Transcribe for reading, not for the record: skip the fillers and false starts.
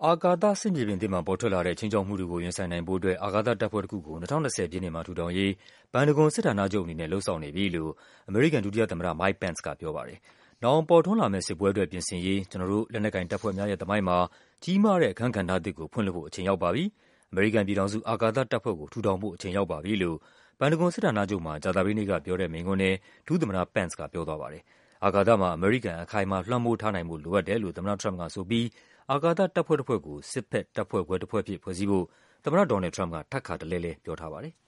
အာကာသဆင့်မြေပြင်သစ်မှာပေါ်ထွက်လာတဲ့ခြိမ်းခြောက်မှုတွေကိုရင်ဆိုင်နိုင်ဖို့အတွက် အာကာသတပ်ဖွဲ့တခုကို 2020 ပြည့်နှစ်မှာထူထောင်ရေး ပန်တဂွန်စစ်ဌာနချုပ်အနေနဲ့ လုပ်ဆောင်နေပြီလို့ အမေရိကန် ဒုတိယသမ္မတ Mike Pence ကပြောပါတယ်။ နောင်ပေါ်ထွန်းလာမယ့်စစ်ပွဲအတွက်ပြင်ဆင်ရေး ကျနော်တို့ လက်နက်ကိုင်တပ်ဖွဲ့များရဲ့သမိုင်းမှာ ကြီးမားတဲ့အခန်းကဏ္ဍသစ်ကို ဖွင့်လှစ်ဖို့ အချိန်ရောက်ပါပြီ၊ အမေရိကန်ပြည်ထောင်စု အာကာသတပ်ဖွဲ့ကို ထူထောင်ဖို့ အချိန်ရောက်ပါပြီလို့ ပန်တဂွန်စစ်ဌာနချုပ်မှာ ကြာသပတေးနေ့ကပြောတဲ့မိန့်ခွန်းထဲ ဒုသမ္မတ Pence ကပြောသွားပါတယ်။ အာကာသမှာ အမေရိကန် အခိုင်အမာလွှမ်းမိုးထားနိုင်ဖို့ လိုအပ်တယ်လို့ သမ္မတထရမ့်ပ်ကဆိုပြီး အာကာသတပ်ဖွဲ့တဖွဲ့ကို စစ်ဘက်တပ်ဖွဲ့ခွဲတဖွဲ့အဖြစ် ဖွဲ့စည်းဖို့ သမ္မတ ဒေါ်နယ်လ်ဒ် ထရမ့်ပ်က ထပ်ခါတလဲလဲပြောထားပါတယ်။